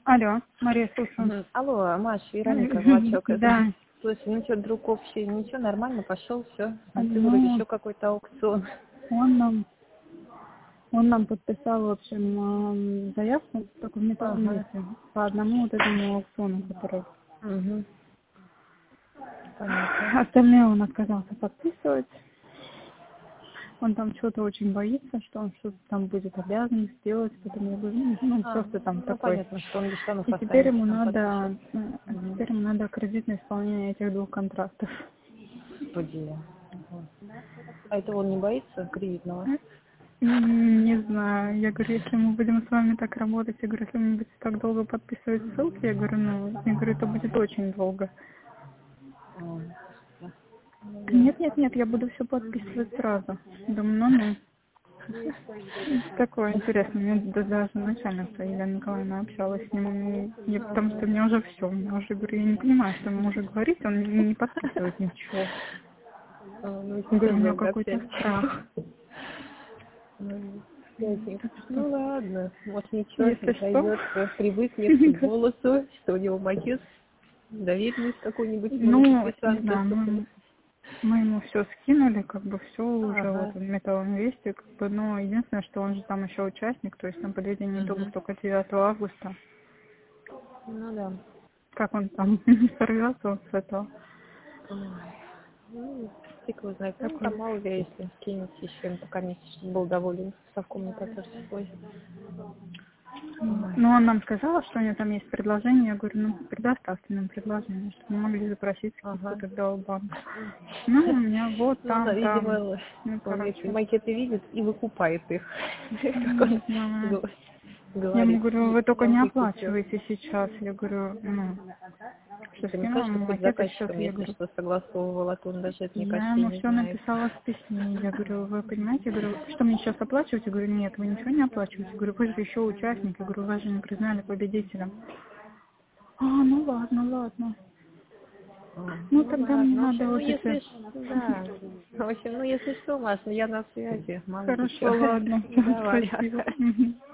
Алло, Мария, слушаю. Алло, Маш, Вероника, Влачок. Да. Слушай, ну что, друг общий, ничего, нормально, пошел, все. Смотрю, вроде Ну, еще какой-то аукцион. он нам, он нам подписал, в общем, заявку только в металлом Ага. весе по одному вот этому аукциону, который... Угу. Понятно. Остальные он отказался подписывать. Он там что-то очень боится, что он что-то там будет обязан сделать, поэтому я говорю, ну, просто там Ну, такой. понятно, что он без штанов И теперь останется ему там надо, подписчик. теперь ему надо кредитное исполнение этих 2 контрактов. Господи. Ага. А это он не боится кредитного? Не знаю. Я говорю, если мы будем с вами так работать, я говорю, если вы будете так долго подписывать ссылки, я говорю, я говорю, это будет очень долго. Нет, я буду все подписывать сразу. Думаю, такое интересно. Мне даже начальница Елена Николаевна общалась с ним, потому что мне уже все. Я уже говорю, я не понимаю, что ему уже говорить, он не подписывает ничего. Ну, Я говорю, у него серьезно, какой-то опять. страх. Ясненько. Так что, Ну ладно, может ничего, если что, пройдет, привыкнет к голосу, что у него мотив, доверенность какой-нибудь может ну, не подписаться. знаю, мы ему все скинули, как бы все уже вот Ага. в Металлом Весте, как бы, но единственное, что он же там еще участник, то есть там подведение итогов Угу. только 9 августа. Ну да. Как он там сорвется вот с этого? Ой. Ну, фиг его знает. Ну, Такой. там мало ли, если скинет еще, пока месяц был доволен совком свой. Ой. Ну, он нам сказал, что у него там есть предложение. Я говорю, ну, предоставьте нам предложение, чтобы мы могли запросить скидку Ага. тогда у банка. Ну, у меня вот Ну, она, там. видимо, Ну, он эти короче, макеты видит и выкупает их. Как не он знаю. Я ему говорит, говорю, вы только я не выкупил. оплачиваете сейчас. Я говорю, что Ты не скинула хочешь, ему чтобы хоть макеты сейчас, заказчиком, я если говорю, что, согласовывал, а то он даже это, мне я кажется, и ему не все знает. написала в письме. Я говорю, вы понимаете, я говорю, что мне сейчас оплачивать? Я говорю, нет, вы ничего не оплачиваете. Я говорю, вы же еще участник. Я говорю, вас же не признали победителем. Ну ладно. Ну Ну тогда мне ладно, в надо общем, ну вот если эти... да. В общем, ну если что, Маш, ну я на связи, мало ли Хорошо, что. ладно. Давай, Спасибо. пока. Мгм.